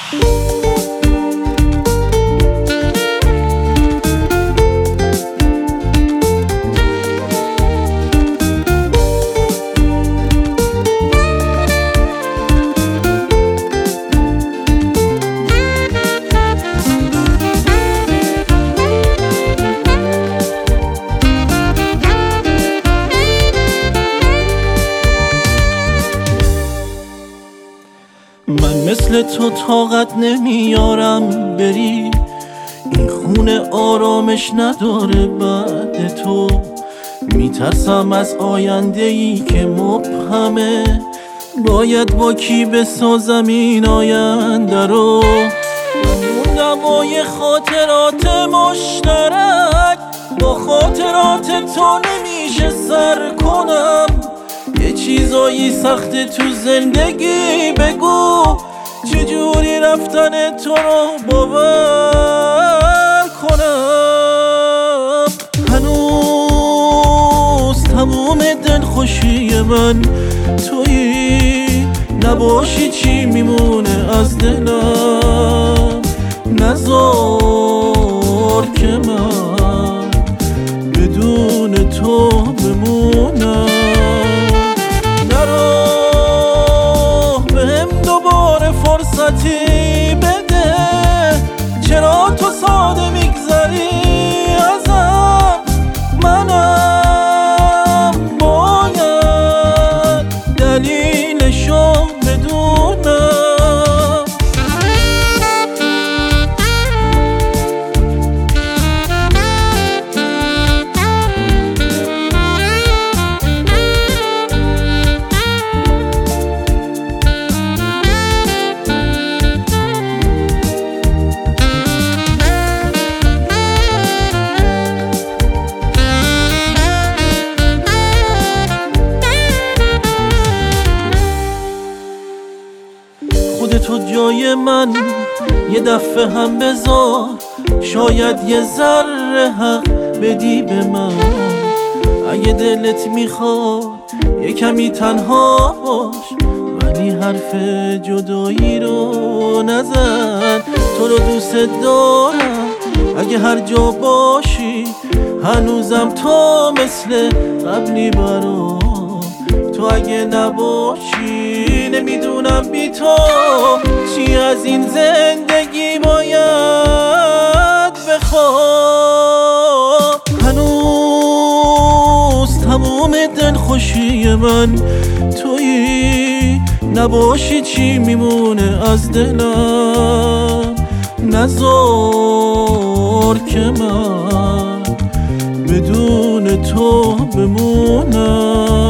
من مثل تو طاقت نمیارم بری، این خونه آرامش نداره بعد تو. میترسم از آینده‌ای که مبهمه، باید با کی بسازم این آینده رو. موندم با یه خاطرات مشترک، با خاطرات تو نمیشه سر کنم. یه چیزایی سخته تو زندگی، بگو چجوری رفتن تو رو باور کنم. هنوز تموم دلخوشی من تویی، نباشی چی میمونه از دلم. نذار که من بدون تو بمونم. فرصتی بده، چرا تو ساده میگذری ازم؟ منم باید دلیلشو بدونم. خودتو جای من یه دفعه هم بذار، شاید یه ذره حق بدی به من. اگه دلت میخواد یه کمی تنها باش، ولی حرف جدایی رو نزن. تو رو دوست دارم اگه هر جا باشی، هنوزم تو مثل قبلی برام. تو اگه نباشی نمیدونم بی تو چی از این زندگی باید بخوام. هنوز تموم دلخوشی من تویی، نباشی چی میمونه از دلم. نذار که من بدون تو بمونم.